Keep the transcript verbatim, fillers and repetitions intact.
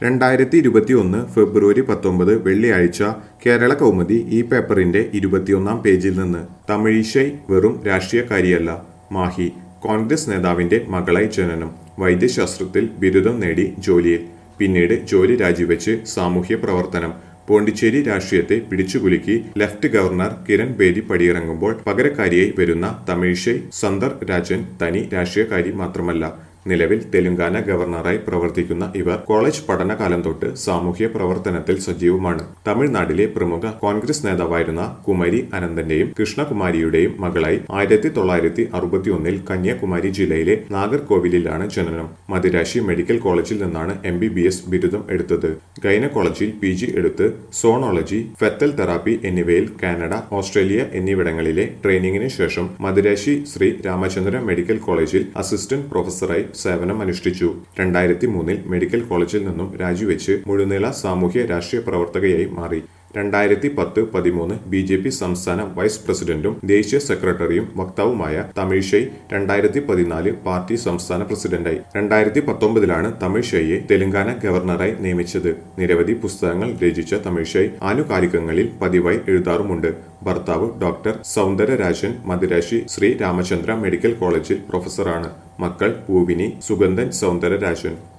രണ്ടായിരത്തി ഇരുപത്തി ഒന്ന് ഫെബ്രുവരി പത്തൊമ്പത് വെള്ളിയാഴ്ച കേരള കൗമുദി ഈ പേപ്പറിന്റെ ഇരുപത്തിയൊന്നാം പേജിൽ നിന്ന് തമിഴിശൈ വെറും രാഷ്ട്രീയക്കാരിയല്ല. മാഹി കോൺഗ്രസ് നേതാവിന്റെ മകളായി ജനനം. വൈദ്യശാസ്ത്രത്തിൽ ബിരുദം നേടി ജോലിയിൽ. പിന്നീട് ജോലി രാജിവെച്ച് സാമൂഹ്യ പ്രവർത്തനം. പോണ്ടിച്ചേരി രാഷ്ട്രീയത്തെ പിടിച്ചുകുലുക്കി ലഫ്റ്റ് ഗവർണർ കിരൺ ബേദി പടിയിറങ്ങുമ്പോൾ പകരക്കാരിയായി വരുന്ന തമിഴിശൈ സന്ദർ രാജൻ തനി രാഷ്ട്രീയക്കാരി മാത്രമല്ല. നിലവിൽ തെലുങ്കാന ഗവർണറായി പ്രവർത്തിക്കുന്ന ഇവർ കോളേജ് പഠനകാലം തൊട്ട് സാമൂഹ്യ പ്രവർത്തനത്തിൽ സജീവമാണ്. തമിഴ്നാട്ടിലെ പ്രമുഖ കോൺഗ്രസ് നേതാവായിരുന്ന കുമരി അനന്തന്റെയും കൃഷ്ണകുമാരിയുടെയും മകളായി ആയിരത്തി തൊള്ളായിരത്തി അറുപത്തി ഒന്നിൽ കന്യാകുമാരി ജില്ലയിലെ നാഗർകോവിലിലാണ് ജനനം. മദിരാശി മെഡിക്കൽ കോളേജിൽ നിന്നാണ് എം ബി ബി എസ് ബിരുദം എടുത്തത്. ഗൈനക്കോളജിയിൽ പി ജി എടുത്ത് സോണോളജി, ഫെത്തൽ തെറാപ്പി എന്നിവയിൽ കാനഡ, ഓസ്ട്രേലിയ എന്നിവിടങ്ങളിലെ ട്രെയിനിങ്ങിന് ശേഷം മദിരാശി ശ്രീ രാമചന്ദ്ര മെഡിക്കൽ കോളേജിൽ അസിസ്റ്റന്റ് പ്രൊഫസറായി സേവനം അനുഷ്ഠിച്ചു. രണ്ടായിരത്തി മൂന്നിൽ മെഡിക്കൽ കോളേജിൽ നിന്നും രാജിവെച്ച് മുഴുനീള സാമൂഹ്യ രാഷ്ട്രീയ പ്രവർത്തകയായി മാറി. രണ്ടായിരത്തി പത്ത് പതിമൂന്ന് ബി ജെ പി സംസ്ഥാന വൈസ് പ്രസിഡന്റും ദേശീയ സെക്രട്ടറിയും വക്താവുമായ തമിഴിശൈ രണ്ടായിരത്തി പതിനാല് പാർട്ടി സംസ്ഥാന പ്രസിഡന്റായി. രണ്ടായിരത്തി പത്തൊമ്പതിലാണ് തമിഴിശൈയെ തെലങ്കാന ഗവർണറായി നിയമിച്ചത്. നിരവധി പുസ്തകങ്ങൾ രചിച്ച തമിഴിശൈ ആനുകാലികങ്ങളിൽ പതിവായി എഴുതാറുമുണ്ട്. ഭർത്താവ് ഡോക്ടർ സൗന്ദരരാജൻ മദിരാശി ശ്രീ രാമചന്ദ്ര മെഡിക്കൽ കോളേജിൽ പ്രൊഫസറാണ്. മക്കൾ പൂവിനി, സുഗന്ധൻ, സൗന്ദരരാജൻ.